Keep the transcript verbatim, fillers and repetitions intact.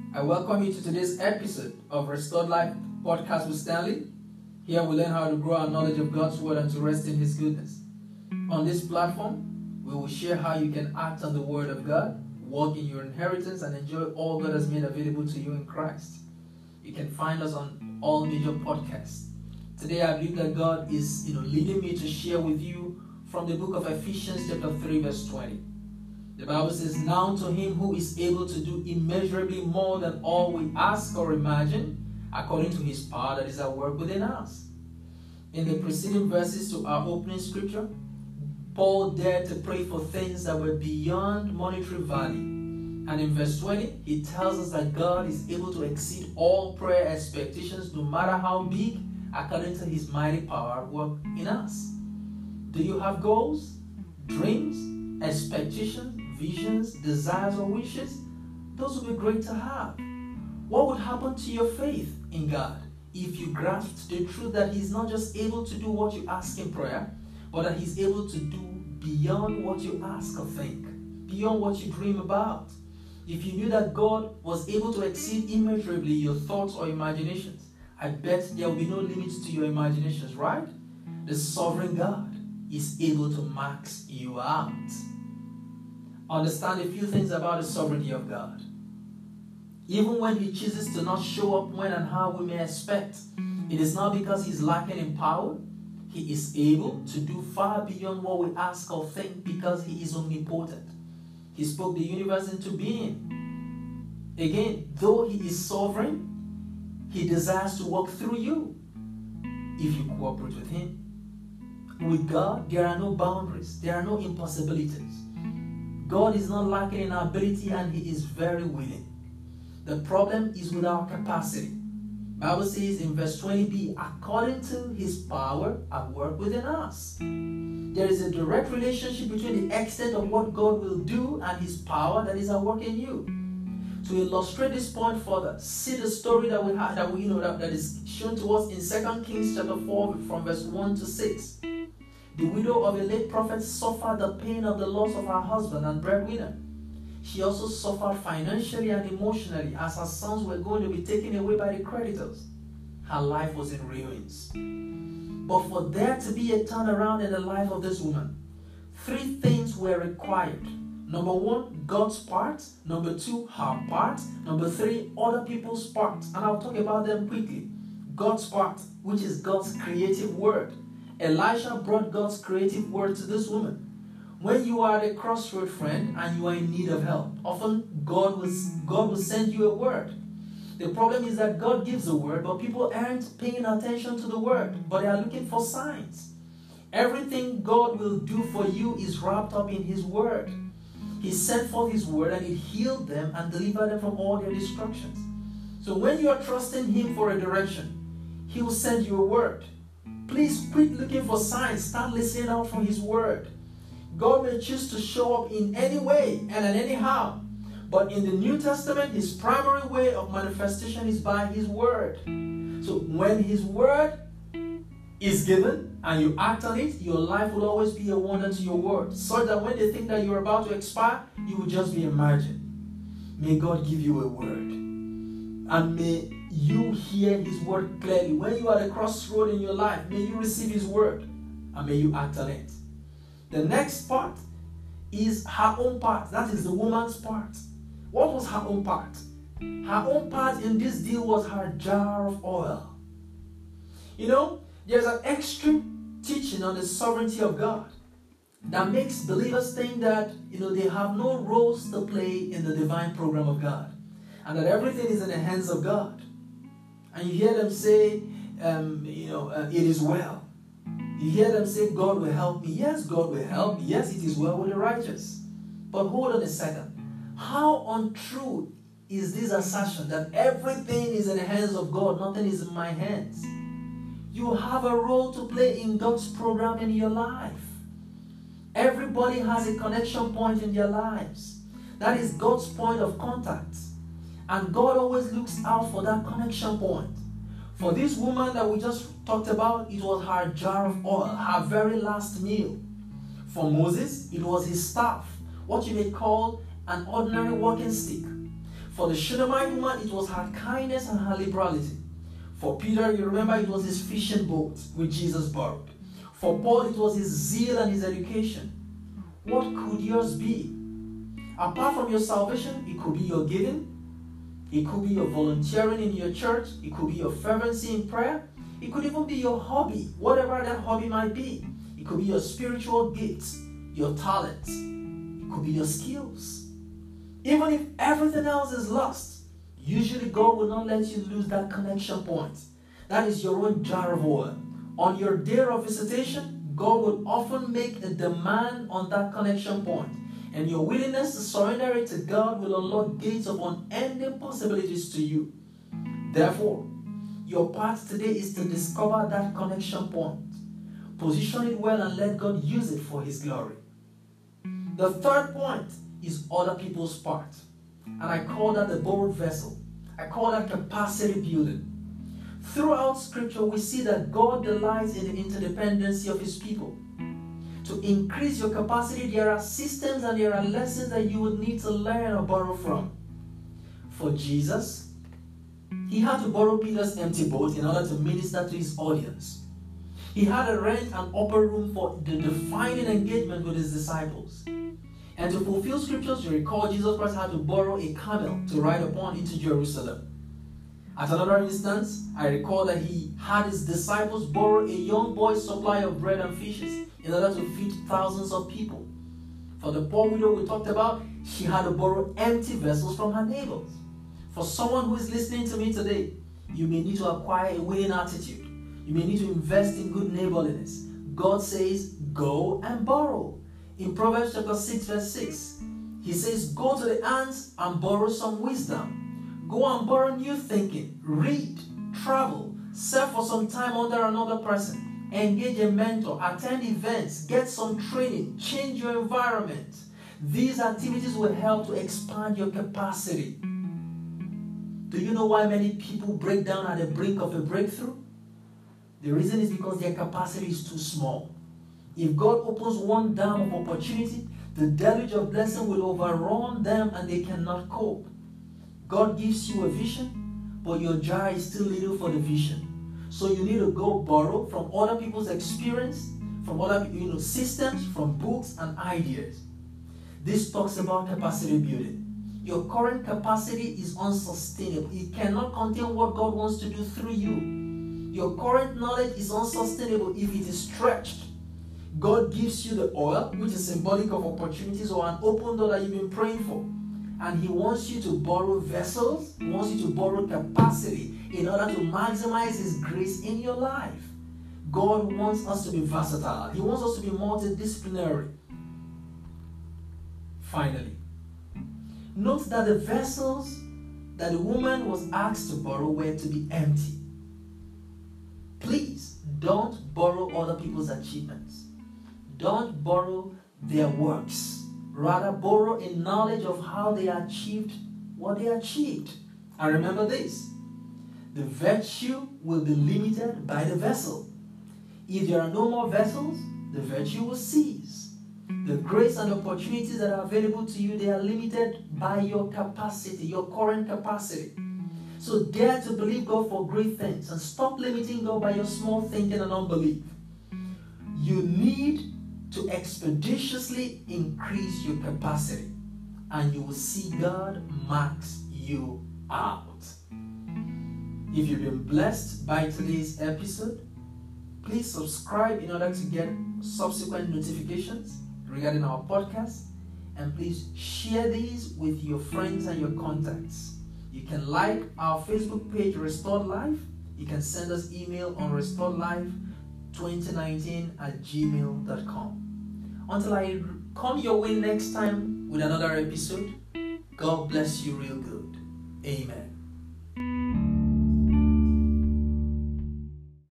I welcome you to today's episode of Restored Life Podcast with Stanley. Here we learn how to grow our knowledge of God's Word and to rest in His goodness. On this platform, we will share how you can act on the Word of God, walk in your inheritance, and enjoy all God has made available to you in Christ. You can find us on all major podcasts. Today, I believe that God is, you know, leading me to share with you from the book of Ephesians chapter three, verse twenty. The Bible says, "Now to Him who is able to do immeasurably more than all we ask or imagine, according to His power that is at work within us." In the preceding verses to our opening scripture, Paul dared to pray for things that were beyond monetary value. And in verse twenty, he tells us that God is able to exceed all prayer expectations, no matter how big, according to His mighty power at work in us. Do you have goals, dreams, expectations, visions, desires, or wishes? Those would be great to have. What would happen to your faith in God if you grasped the truth that He's not just able to do what you ask in prayer, but that He's able to do beyond what you ask or think, beyond what you dream about? If you knew that God was able to exceed immeasurably your thoughts or imaginations, I bet there will be no limits to your imaginations, right? The sovereign God is able to max you out. Understand a few things about the sovereignty of God. Even when He chooses to not show up when and how we may expect, it is not because He's lacking in power. He is able to do far beyond what we ask or think because He is omnipotent. He spoke the universe into being. Again, though He is sovereign, He desires to work through you if you cooperate with Him. With God, there are no boundaries. There are no impossibilities. God is not lacking in our ability, and He is very willing. The problem is with our capacity. The Bible says in verse twenty b, according to His power at work within us. There is a direct relationship between the extent of what God will do and His power that is at work in you. To illustrate this point further, see the story that we have, that we you know that, that is shown to us in Second Kings chapter four from verse one to six. The widow of a late prophet suffered the pain of the loss of her husband and breadwinner. She also suffered financially and emotionally as her sons were going to be taken away by the creditors. Her life was in ruins. But for there to be a turnaround in the life of this woman, three things were required. Number one, God's part. Number two, her part. Number three, other people's part. And I'll talk about them quickly. God's part, which is God's creative word. Elisha brought God's creative word to this woman. When you are at a crossroad, friend, and you are in need of help, often God will, God will send you a word. The problem is that God gives a word, but people aren't paying attention to the word, but they are looking for signs. Everything God will do for you is wrapped up in His word. He sent forth His word, and it healed them and delivered them from all their destructions. So when you are trusting Him for a direction, He will send you a word. Please quit looking for signs. Start listening out for His word. God may choose to show up in any way and in any how. But in the New Testament, His primary way of manifestation is by His word. So when His word is given and you act on it, your life will always be a wonder to your world. So that when they think that you're about to expire, you will just be emerging. May God give you a word. And may you hear His word clearly. When you are at a crossroad in your life, may you receive His word and may you act on it. The next part is her own part. That is the woman's part. What was her own part? Her own part in this deal was her jar of oil. You know, there's an extreme teaching on the sovereignty of God that makes believers think that, you know, they have no roles to play in the divine program of God, and that everything is in the hands of God. And you hear them say, um, you know, uh, it is well. You hear them say, God will help me. Yes, God will help me. Yes, it is well with the righteous. But hold on a second. How untrue is this assertion that everything is in the hands of God, nothing is in my hands? You have a role to play in God's program in your life. Everybody has a connection point in their lives. That is God's point of contact. And God always looks out for that connection point. For this woman that we just talked about, it was her jar of oil, her very last meal. For Moses, it was his staff, what you may call an ordinary walking stick. For the Shunammite woman, it was her kindness and her liberality. For Peter, you remember, it was his fishing boat which Jesus borrowed. For Paul, it was his zeal and his education. What could yours be? Apart from your salvation, it could be your giving. It could be your volunteering in your church. It could be your fervency in prayer. It could even be your hobby, whatever that hobby might be. It could be your spiritual gifts, your talents. It could be your skills. Even if everything else is lost, usually God will not let you lose that connection point. That is your own jar of oil. On your day of visitation, God will often make a demand on that connection point. And your willingness to surrender it to God will unlock gates of unending possibilities to you. Therefore, your part today is to discover that connection point. Position it well and let God use it for His glory. The third point is other people's part. And I call that the borrowed vessel. I call that capacity building. Throughout Scripture, we see that God delights in the interdependency of His people. To increase your capacity, there are systems and there are lessons that you would need to learn or borrow from. For Jesus, He had to borrow Peter's empty boat in order to minister to His audience. He had to rent an upper room for the defining engagement with His disciples. And to fulfill Scriptures, you recall Jesus Christ had to borrow a camel to ride upon into Jerusalem. At another instance, I recall that He had His disciples borrow a young boy's supply of bread and fishes in order to feed thousands of people. For the poor widow we talked about, she had to borrow empty vessels from her neighbors. For someone who is listening to me today, you may need to acquire a winning attitude. You may need to invest in good neighborliness. God says, go and borrow. In Proverbs chapter six, verse six, He says, go to the ants and borrow some wisdom. Go and borrow new thinking. Read, travel, serve for some time under another person. Engage a mentor, attend events, get some training, change your environment. These activities will help to expand your capacity. Do you know why many people break down at the brink of a breakthrough? The reason is because their capacity is too small. If God opens one dam of opportunity, the deluge of blessing will overrun them and they cannot cope. God gives you a vision, but your jar is still little for the vision. So you need to go borrow from other people's experience, from other you know, systems, from books and ideas. This talks about capacity building. Your current capacity is unsustainable. It cannot contain what God wants to do through you. Your current knowledge is unsustainable if it is stretched. God gives you the oil, which is symbolic of opportunities or an open door that you've been praying for. And He wants you to borrow vessels. He wants you to borrow capacity in order to maximize His grace in your life. God wants us to be versatile. He wants us to be multidisciplinary. Finally, note that the vessels that the woman was asked to borrow were to be empty. Please don't borrow other people's achievements. Don't borrow their works. Rather, borrow a knowledge of how they achieved what they achieved. And remember this, the virtue will be limited by the vessel. If there are no more vessels, the virtue will cease. The grace and opportunities that are available to you, they are limited by your capacity, your current capacity. So dare to believe God for great things and stop limiting God by your small thinking and unbelief. You need to expeditiously increase your capacity, and you will see God max you out. If you've been blessed by today's episode, please subscribe in order to get subsequent notifications regarding our podcast, and please share these with your friends and your contacts. You can like our Facebook page, Restored Life. You can send us email on restored life twenty nineteen at gmail dot com. Until I come your way next time with another episode, God bless you real good. Amen.